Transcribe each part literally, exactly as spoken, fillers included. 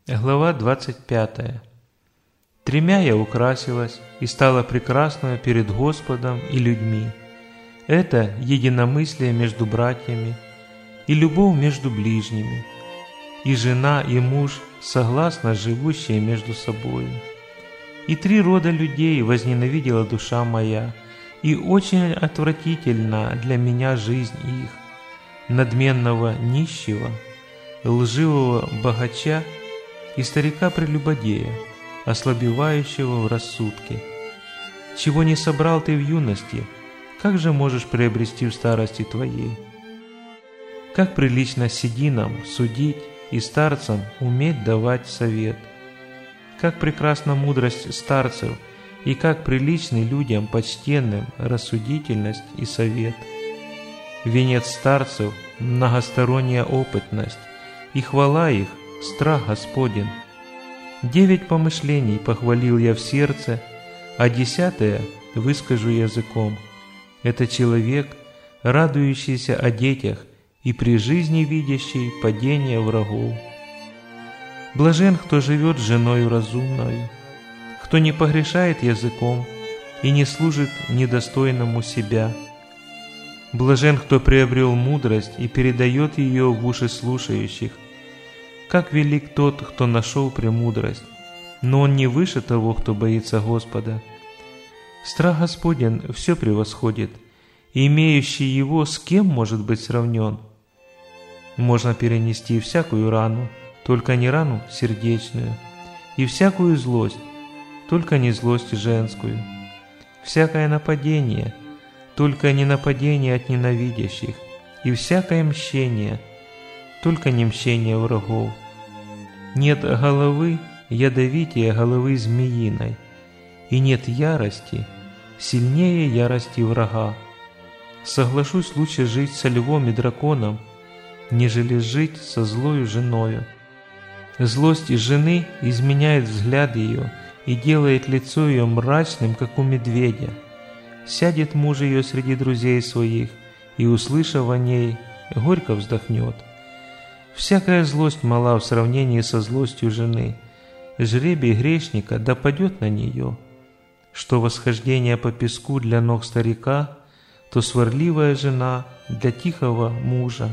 Глава двадцать пятая. «Тремя я украсилась и стала прекрасною перед Господом и людьми. Это единомыслие между братьями и любовь между ближними, и жена, и муж согласно живущие между собою. И три рода людей возненавидела душа моя, и очень отвратительна для меня жизнь их: надменного нищего, лживого богача и старика-прелюбодея, ослабевающего в рассудке. Чего не собрал ты в юности, как же можешь приобрести в старости твоей? Как прилично сединам судить и старцам уметь давать совет. Как прекрасна мудрость старцев, и как приличны людям почтенным рассудительность и совет. Венец старцев – многосторонняя опытность, и хвала их – страх Господен. Девять помышлений похвалил я в сердце, а десятое выскажу языком. Это человек, радующийся о детях и при жизни видящий падение врагов. Блажен, кто живет с женою разумною, кто не погрешает языком и не служит недостойному себя. Блажен, кто приобрел мудрость и передает ее в уши слушающих. Как велик тот, кто нашел премудрость, но он не выше того, кто боится Господа. Страх Господен все превосходит, и имеющий его с кем может быть сравнен? Можно перенести всякую рану, только не рану сердечную, и всякую злость, только не злость женскую, всякое нападение, только не нападение от ненавидящих, и всякое мщение, только не мщение врагов. Нет головы ядовитее головы змеиной, и нет ярости сильнее ярости врага. Соглашусь лучше жить со львом и драконом, нежели жить со злою женою. Злость жены изменяет взгляд ее и делает лицо ее мрачным, как у медведя. Сядет муж ее среди друзей своих, и, услышав о ней, горько вздохнет. Всякая злость мала в сравнении со злостью жены. Жребий грешника да падет на нее. Что восхождение по песку для ног старика, то сварливая жена для тихого мужа.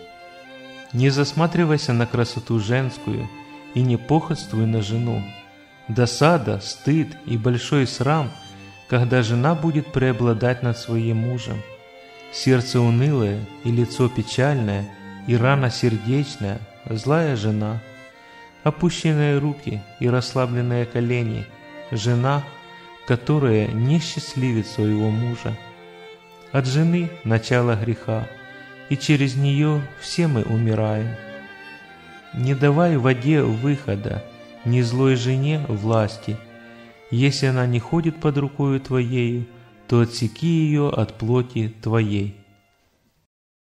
Не засматривайся на красоту женскую и не похотствуй на жену. Досада, стыд и большой срам, когда жена будет преобладать над своим мужем. Сердце унылое и лицо печальное, и рана сердечная, злая жена. Опущенные руки и расслабленные колени, жена, которая не счастливит своего мужа. От жены начало греха, и через нее все мы умираем. Не давай воде выхода, ни злой жене власти. Если она не ходит под рукою твоею, то отсеки ее от плоти твоей.